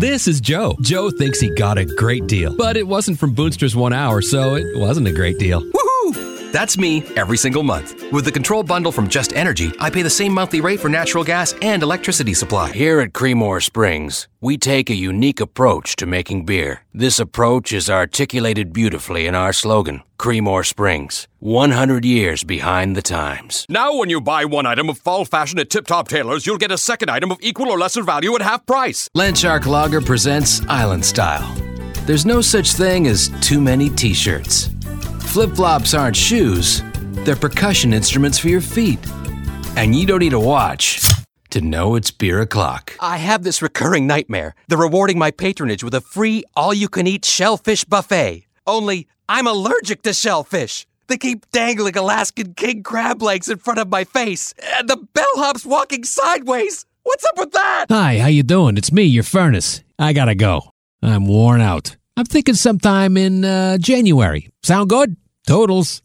This is Joe. Joe thinks he got a great deal, but it wasn't from Boonster's 1 hour, so it wasn't a great deal. Woohoo! That's me every single month. With the Control Bundle from Just Energy, I pay the same monthly rate for natural gas and electricity supply. Here at Creemore Springs, we take a unique approach to making beer. This approach is articulated beautifully in our slogan, Creemore Springs, 100 years behind the times. Now when you buy one item of fall fashion at Tip Top Tailors, you'll get a second item of equal or lesser value at half price. Landshark Lager presents Island Style. There's no such thing as too many t-shirts. Flip-flops aren't shoes, they're percussion instruments for your feet. And you don't need a watch to know it's beer o'clock. I have this recurring nightmare. They're rewarding my patronage with a free all-you-can-eat shellfish buffet. Only, I'm allergic to shellfish. They keep dangling Alaskan king crab legs in front of my face. And the bellhop's walking sideways. What's up with that? Hi, how you doing? It's me, your furnace. I gotta go. I'm worn out. I'm thinking sometime in January. Sound good? Totals.